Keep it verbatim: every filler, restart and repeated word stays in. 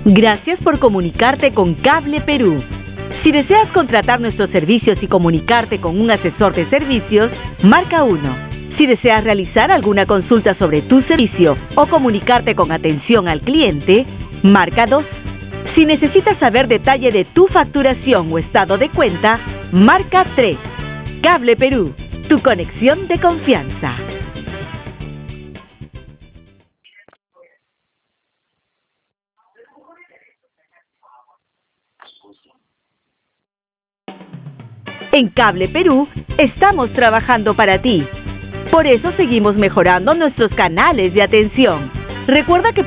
Gracias por comunicarte con Cable Perú. Si deseas contratar nuestros servicios y comunicarte con un asesor de servicios, marca uno. Si deseas realizar alguna consulta sobre tu servicio o comunicarte con atención al cliente, marca dos. Si necesitas saber detalle de tu facturación o estado de cuenta, marca tres. Cable Perú, tu conexión de confianza. En Cable Perú estamos trabajando para ti. Por eso seguimos mejorando nuestros canales de atención. Recuerda que